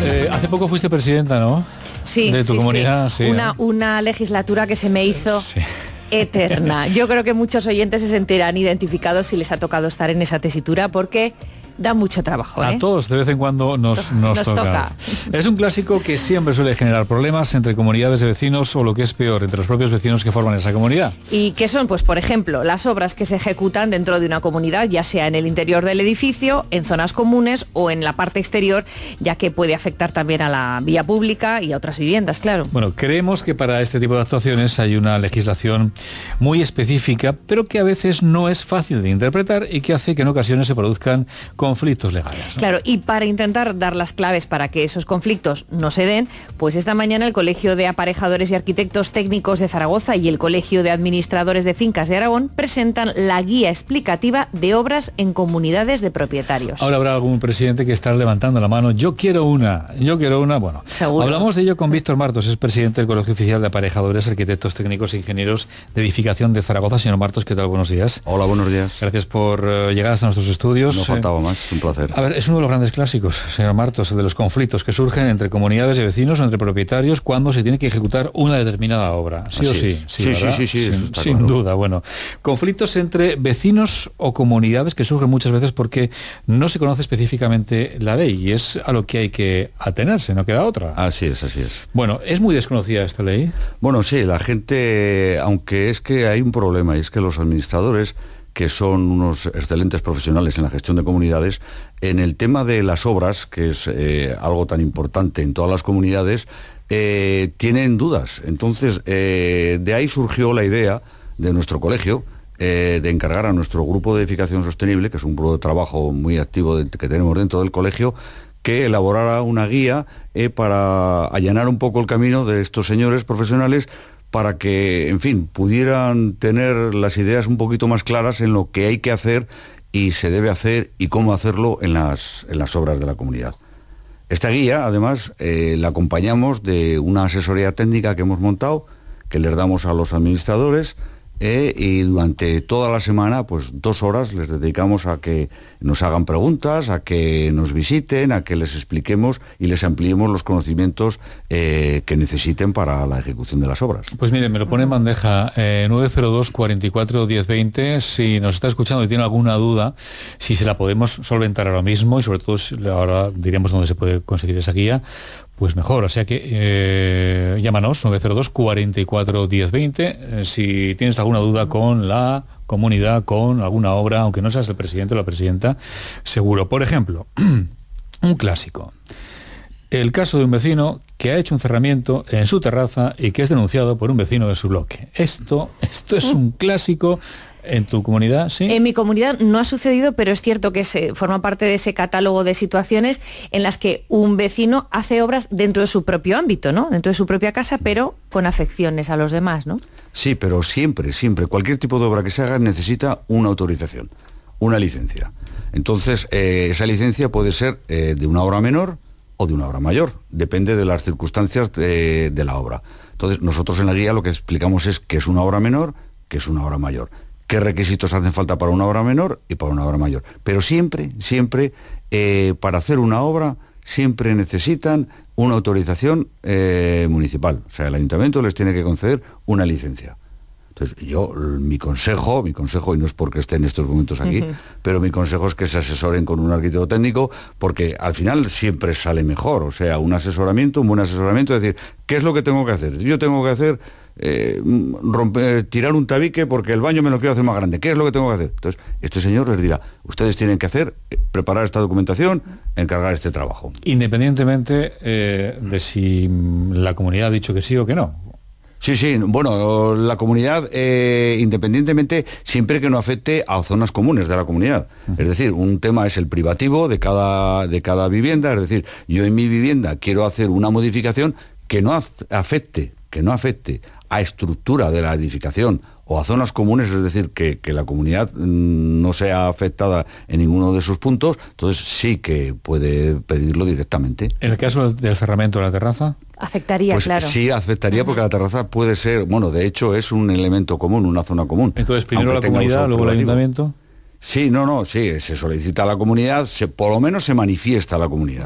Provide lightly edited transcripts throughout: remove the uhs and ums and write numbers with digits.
Hace poco fuiste presidenta, ¿no? Sí, de tu comunidad. Sí. Sí, una legislatura que se me hizo eterna. Yo creo que muchos oyentes se sentirán identificados si les ha tocado estar en esa tesitura, porque da mucho trabajo. A todos de vez en cuando nos toca. Es un clásico que siempre suele generar problemas entre comunidades de vecinos, o lo que es peor, entre los propios vecinos que forman esa comunidad. ¿Y qué son? Pues por ejemplo, las obras que se ejecutan dentro de una comunidad, ya sea en el interior del edificio, en zonas comunes o en la parte exterior, ya que puede afectar también a la vía pública y a otras viviendas, claro. Bueno, creemos que para este tipo de actuaciones hay una legislación muy específica, pero que a veces no es fácil de interpretar y que hace que en ocasiones se produzcan conflictos legales, ¿no? Claro, y para intentar dar las claves para que esos conflictos no se den, pues esta mañana el Colegio de Aparejadores y Arquitectos Técnicos de Zaragoza y el Colegio de Administradores de Fincas de Aragón presentan la guía explicativa de obras en comunidades de propietarios. Ahora habrá algún presidente que estará levantando la mano. Yo quiero una. Bueno, seguro. Hablamos de ello con Víctor Martos, es presidente del Colegio Oficial de Aparejadores, Arquitectos Técnicos e Ingenieros de Edificación de Zaragoza. Señor Martos, ¿qué tal? Buenos días. Hola, buenos días. Gracias por llegar hasta nuestros estudios. No faltaba más, es un placer. A ver, es uno de los grandes clásicos, señor Martos, el de los conflictos que surgen entre comunidades de vecinos o entre propietarios cuando se tiene que ejecutar una determinada obra. ¿Sí o sí? Sí, Sin duda. Bueno, conflictos entre vecinos o comunidades que surgen muchas veces porque no se conoce específicamente la ley, y es a lo que hay que atenerse, no queda otra. Así es. Bueno, ¿es muy desconocida esta ley? Bueno, sí, la gente, aunque es que hay un problema, y es que los administradores, que son unos excelentes profesionales en la gestión de comunidades, en el tema de las obras, que es algo tan importante en todas las comunidades, tienen dudas. Entonces, de ahí surgió la idea de nuestro colegio de encargar a nuestro grupo de edificación sostenible, que es un grupo de trabajo muy activo que tenemos dentro del colegio, que elaborara una guía para allanar un poco el camino de estos señores profesionales, para que, en fin, pudieran tener las ideas un poquito más claras en lo que hay que hacer y se debe hacer y cómo hacerlo en las obras de la comunidad. Esta guía, además, la acompañamos de una asesoría técnica que hemos montado, que les damos a los administradores, y durante toda la semana, pues 2 horas les dedicamos a que nos hagan preguntas, a que nos visiten, a que les expliquemos y les ampliemos los conocimientos que necesiten para la ejecución de las obras. Pues mire, me lo pone en bandeja, 902 44 1020, si nos está escuchando y tiene alguna duda, si se la podemos solventar ahora mismo, y sobre todo ahora diremos dónde se puede conseguir esa guía, pues mejor. O sea que llámanos 902 44 1020 si tienes alguna duda con la comunidad, con alguna obra, aunque no seas el presidente o la presidenta, seguro. Por ejemplo, un clásico, el caso de un vecino que ha hecho un cerramiento en su terraza y que es denunciado por un vecino de su bloque. Esto es un clásico. ¿En tu comunidad, sí? En mi comunidad no ha sucedido, pero es cierto que forma parte de ese catálogo de situaciones en las que un vecino hace obras dentro de su propio ámbito, ¿no? Dentro de su propia casa, pero con afecciones a los demás, ¿no? Sí, pero siempre, cualquier tipo de obra que se haga necesita una autorización, una licencia. Entonces, esa licencia puede ser de una obra menor o de una obra mayor, depende de las circunstancias de la obra. Entonces, nosotros en la guía lo que explicamos es qué es una obra menor, qué es una obra mayor, qué requisitos hacen falta para una obra menor y para una obra mayor. Pero siempre, para hacer una obra, siempre necesitan una autorización municipal. O sea, el ayuntamiento les tiene que conceder una licencia. Entonces, mi consejo, y no es porque esté en estos momentos aquí, pero mi consejo es que se asesoren con un arquitecto técnico, porque al final siempre sale mejor. O sea, un buen asesoramiento, es decir, ¿qué es lo que tengo que hacer? Yo tengo que hacer tirar un tabique porque el baño me lo quiero hacer más grande. ¿Qué es lo que tengo que hacer? Entonces, este señor les dirá, ustedes tienen que preparar esta documentación, encargar este trabajo. Independientemente de si la comunidad ha dicho que sí o que no. Sí, bueno, la comunidad, independientemente, siempre que no afecte a zonas comunes de la comunidad. Es decir, un tema es el privativo de cada vivienda, es decir, yo en mi vivienda quiero hacer una modificación que no afecte a estructura de la edificación o a zonas comunes, es decir, que la comunidad no sea afectada en ninguno de sus puntos, entonces sí que puede pedirlo directamente. ¿En el caso del cerramiento de la terraza? Afectaría, pues claro. Sí, afectaría porque la terraza puede ser, bueno, de hecho es un elemento común, una zona común. Entonces, primero la comunidad, luego el ayuntamiento. Sí, se solicita a la comunidad, por lo menos se manifiesta a la comunidad.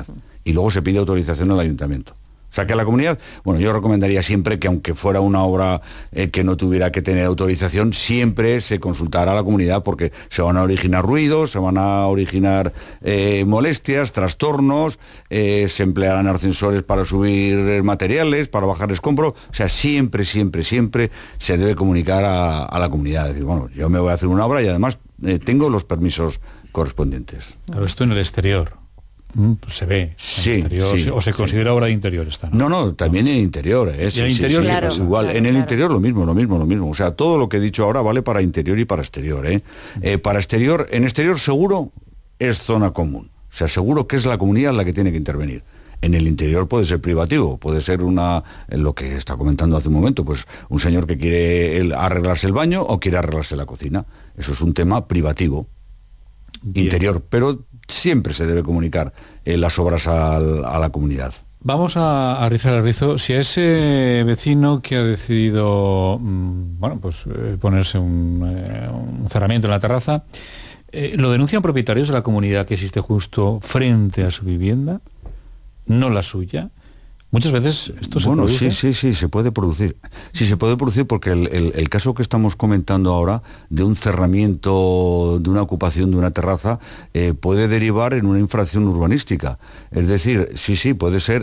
y luego se pide autorización al ayuntamiento. O sea que a la comunidad, bueno, yo recomendaría siempre que aunque fuera una obra que no tuviera que tener autorización, siempre se consultara a la comunidad, porque se van a originar ruidos, se van a originar molestias, trastornos, se emplearán ascensores para subir materiales, para bajar escombros. O sea, siempre se debe comunicar a la comunidad. Es decir, bueno, yo me voy a hacer una obra y además tengo los permisos correspondientes. Claro, esto en el exterior. Pues se ve en el exterior, o se considera obra de interior esta, ¿no? No, también en interior, ¿Y en el interior? Claro, pues igual, claro, en el claro. interior lo mismo. O sea, todo lo que he dicho ahora vale para interior y para exterior, para exterior, en exterior seguro es zona común. O sea, seguro que es la comunidad la que tiene que intervenir. En el interior puede ser privativo, puede ser lo que está comentando hace un momento, pues un señor que quiere arreglarse el baño o quiere arreglarse la cocina. Eso es un tema privativo. Bien. Interior, pero siempre se debe comunicar las obras a la comunidad. Vamos a rizar el rizo. Si a ese vecino que ha decidido ponerse un cerramiento en la terraza, ¿lo denuncian propietarios de la comunidad que existe justo frente a su vivienda, no la suya? Muchas veces esto se produce. Sí, se puede producir. Sí, se puede producir porque el caso que estamos comentando ahora de un cerramiento, de una ocupación de una terraza, puede derivar en una infracción urbanística. Es decir, sí, puede ser...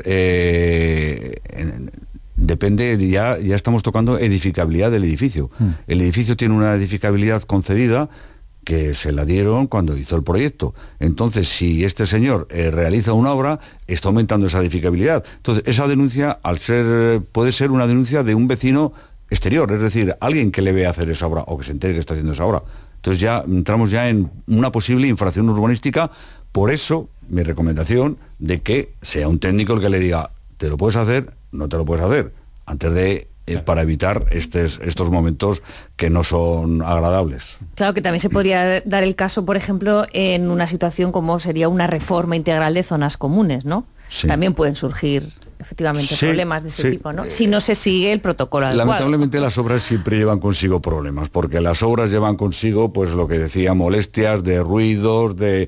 depende, ya estamos tocando edificabilidad del edificio. El edificio tiene una edificabilidad concedida que se la dieron cuando hizo el proyecto. Entonces, si este señor realiza una obra, está aumentando esa edificabilidad. Entonces, esa denuncia, puede ser una denuncia de un vecino exterior, es decir, alguien que le vea hacer esa obra o que se entere que está haciendo esa obra. Entonces ya entramos en una posible infracción urbanística. Por eso, mi recomendación de que sea un técnico el que le diga, ¿te lo puedes hacer? No te lo puedes hacer. Antes de... para evitar estos momentos que no son agradables. Claro que también se podría dar el caso, por ejemplo, en una situación como sería una reforma integral de zonas comunes, ¿no? Sí. También pueden surgir efectivamente problemas de este tipo, ¿no? Si no se sigue el protocolo adecuado. Lamentablemente las obras siempre llevan consigo problemas, porque las obras llevan consigo, pues lo que decía, molestias de ruidos, de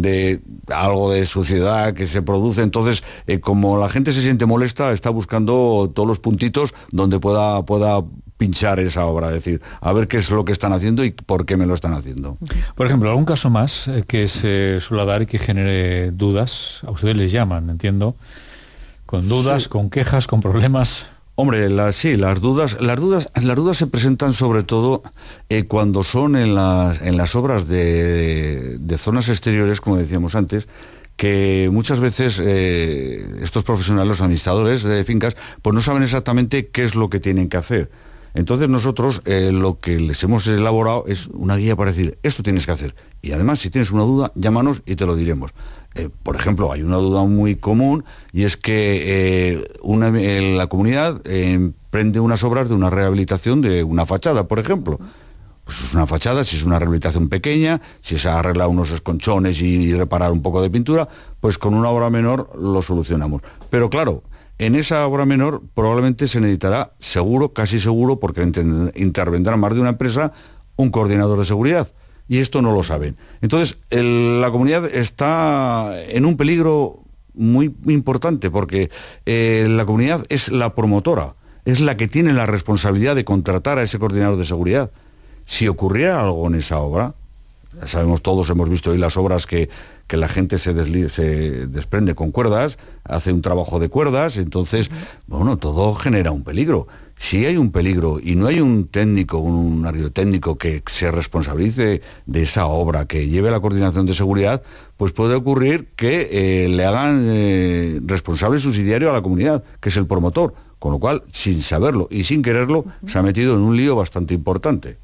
algo de suciedad que se produce. Entonces, como la gente se siente molesta, está buscando todos los puntitos donde pueda pinchar esa obra, es decir, a ver qué es lo que están haciendo y por qué me lo están haciendo. Por ejemplo, algún caso más que se suele dar y que genere dudas, a ustedes les llaman, entiendo, con dudas, con quejas, con problemas. Hombre, las dudas se presentan sobre todo cuando son en las obras de zonas exteriores, como decíamos antes, que muchas veces estos profesionales, los administradores de fincas, pues no saben exactamente qué es lo que tienen que hacer. Entonces nosotros lo que les hemos elaborado es una guía para decir, esto tienes que hacer. Y además, si tienes una duda, llámanos y te lo diremos. Por ejemplo, hay una duda muy común y es que la comunidad emprende unas obras de una rehabilitación de una fachada, por ejemplo. Pues es una fachada, si es una rehabilitación pequeña, si se arregla unos esconchones y reparar un poco de pintura, pues con una obra menor lo solucionamos. Pero claro, en esa obra menor probablemente se necesitará, seguro, casi seguro, porque intervendrá más de una empresa, un coordinador de seguridad. Y esto no lo saben. Entonces, la comunidad está en un peligro muy importante, porque la comunidad es la promotora, es la que tiene la responsabilidad de contratar a ese coordinador de seguridad. Si ocurriera algo en esa obra, ya sabemos, todos hemos visto hoy las obras que la gente se desprende con cuerdas, hace un trabajo de cuerdas, entonces, bueno, todo genera un peligro. Si hay un peligro y no hay un técnico, un radiotécnico que se responsabilice de esa obra, que lleve la coordinación de seguridad, pues puede ocurrir que le hagan responsable subsidiario a la comunidad, que es el promotor, con lo cual, sin saberlo y sin quererlo, se ha metido en un lío bastante importante.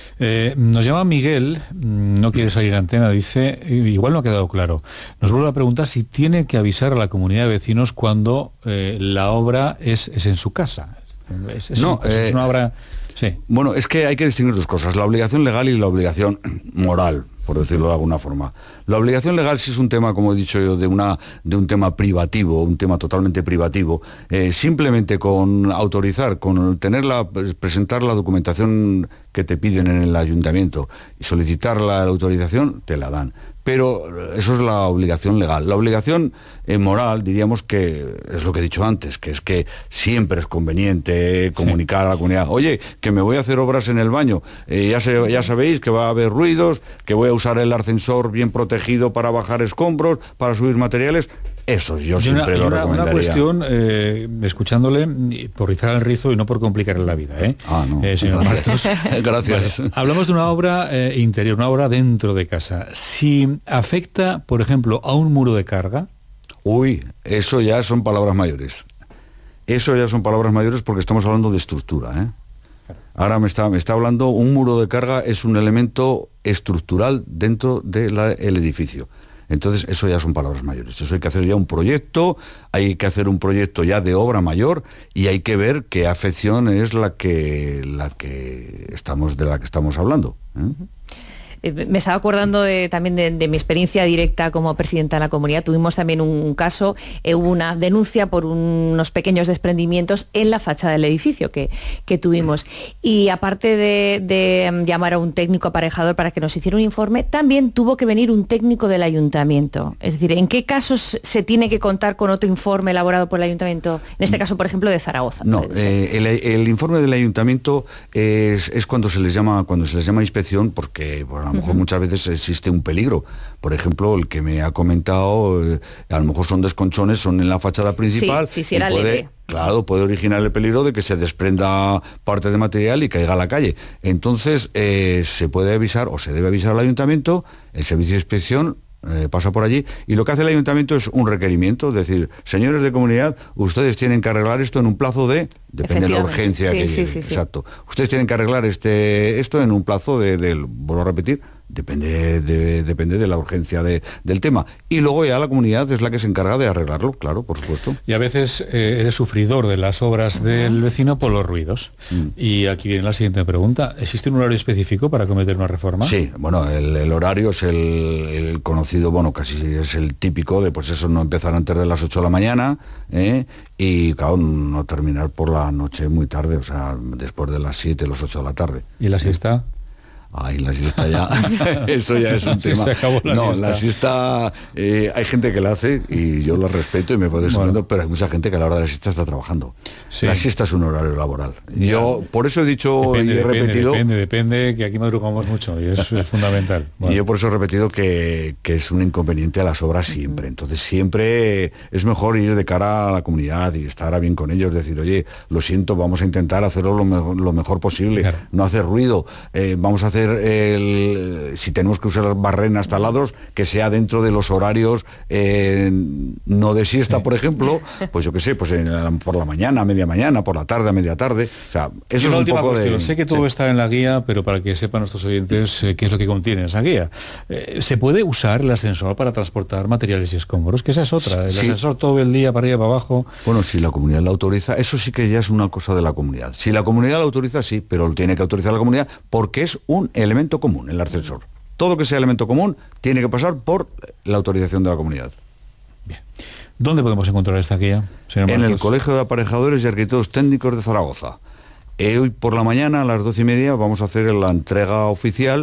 Nos llama Miguel, no quiere salir en antena, dice, igual no ha quedado claro. Nos vuelve a preguntar si tiene que avisar a la comunidad de vecinos cuando la obra es en su casa. Es una obra Sí. Bueno, es que hay que distinguir dos cosas, la obligación legal y la obligación moral, por decirlo de alguna forma. La obligación legal sí es un tema, como he dicho yo, de un tema privativo, un tema totalmente privativo. Simplemente con autorizar, con presentar la documentación que te piden en el ayuntamiento y solicitar la autorización, te la dan. Pero eso es la obligación legal. La obligación moral, diríamos que es lo que he dicho antes, que es que siempre es conveniente comunicar a la comunidad, oye, que me voy a hacer obras en el baño, ya sabéis que va a haber ruidos, que voy a usar el ascensor bien protegido para bajar escombros, para subir materiales. Eso yo siempre lo recomendaría. Una cuestión, escucándole, por rizar el rizo y no por complicarle la vida, ¿eh? No. Señor Martos. Gracias. Vale. Hablamos de una obra interior, una obra dentro de casa. Si afecta, por ejemplo, a un muro de carga... Uy, eso ya son palabras mayores. Eso ya son palabras mayores porque estamos hablando de estructura, ¿eh? Ahora me está hablando, un muro de carga es un elemento estructural dentro del edificio. Entonces, eso ya son palabras mayores. Eso hay que hacer ya un proyecto, hay que hacer un proyecto ya de obra mayor y hay que ver qué afección es de la que estamos hablando, ¿eh? Me estaba acordando también de mi experiencia directa como presidenta de la comunidad. Tuvimos también un caso, hubo una denuncia por unos pequeños desprendimientos en la fachada del edificio que tuvimos. Y aparte de llamar a un técnico aparejador para que nos hiciera un informe, también tuvo que venir un técnico del ayuntamiento. Es decir, ¿en qué casos se tiene que contar con otro informe elaborado por el ayuntamiento? En este caso, por ejemplo, de Zaragoza. No, el informe del ayuntamiento es cuando se les llama inspección, porque a lo mejor muchas veces existe un peligro. Por ejemplo, el que me ha comentado, a lo mejor son desconchones, son en la fachada principal. Sí, era leve. Claro, puede originar el peligro de que se desprenda parte de material y caiga a la calle. Entonces, se puede avisar o se debe avisar al ayuntamiento, el servicio de inspección pasa por allí y lo que hace el ayuntamiento es un requerimiento, es decir, señores de comunidad, ustedes tienen que arreglar esto en un plazo depende de la urgencia que llegue. Sí. Exacto. Ustedes tienen que arreglar esto en un plazo vuelvo a repetir, depende de la urgencia del tema. Y luego ya la comunidad es la que se encarga de arreglarlo, claro, por supuesto. Y a veces eres sufridor de las obras del vecino por los ruidos. Y aquí viene la siguiente pregunta. ¿Existe un horario específico para cometer una reforma? Sí, bueno, el horario es el conocido, bueno, casi es el típico de, pues eso, no empezar antes de las 8 de la mañana, y claro, no terminar por la noche muy tarde, o sea, después de las 7, las 8 de la tarde. ¿Y la siesta? Ay, la siesta ya, eso ya es un tema. Se acabó la siesta. La siesta, hay gente que la hace y yo la respeto y me puedo decir, pero hay mucha gente que a la hora de la siesta está trabajando. Sí. La siesta es un horario laboral. Yo por eso he dicho y he repetido... Depende, que aquí madrugamos mucho y es fundamental. Bueno. Y yo por eso he repetido que es un inconveniente a las obras siempre. Entonces siempre es mejor ir de cara a la comunidad y estar a bien con ellos, decir, oye, lo siento, vamos a intentar hacerlo lo mejor posible, claro. No hacer ruido, vamos a hacer si tenemos que usar barrenas, taladros, que sea dentro de los horarios no de siesta, por ejemplo, pues yo qué sé, pues por la mañana, a media mañana, por la tarde, a media tarde. O sea, eso es un poco cuestión. Sé que todo está en la guía, pero para que sepan nuestros oyentes qué es lo que contiene esa guía. ¿Se puede usar el ascensor para transportar materiales y escombros? Que esa es otra. El ascensor todo el día para arriba, para abajo. Bueno, si la comunidad la autoriza, eso sí que ya es una cosa de la comunidad. Si la comunidad la autoriza, sí, pero lo tiene que autorizar la comunidad porque es un elemento común, el ascensor. Todo que sea elemento común tiene que pasar por la autorización de la comunidad. Bien. ¿Dónde podemos encontrar esta guía, señor Martos? En el Colegio de Aparejadores y Arquitectos Técnicos de Zaragoza. Hoy por la mañana a las 12:30 vamos a hacer la entrega oficial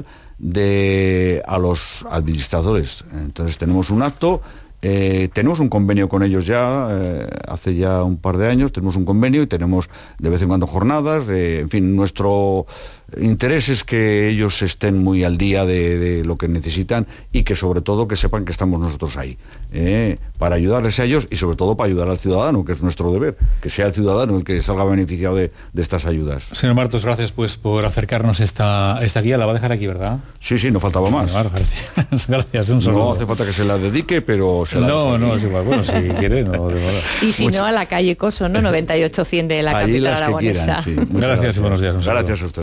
a los administradores. Entonces tenemos un acto. Tenemos un convenio con ellos ya, hace ya un par de años, tenemos un convenio y tenemos de vez en cuando jornadas, en fin, nuestro interés es que ellos estén muy al día de lo que necesitan y que sobre todo que sepan que estamos nosotros ahí, para ayudarles a ellos y sobre todo para ayudar al ciudadano, que es nuestro deber, que sea el ciudadano el que salga beneficiado de estas ayudas. Señor Martos, gracias pues por acercarnos esta guía, la va a dejar aquí, ¿verdad? Sí, no faltaba más. Bueno, gracias, un saludo. No hace falta que se la dedique, pero... No, es igual, bueno, si quiere, no. Y si no, a la calle Coso, ¿no? 98-100 de la capital aragonesa. Gracias y buenos días. Gracias a usted.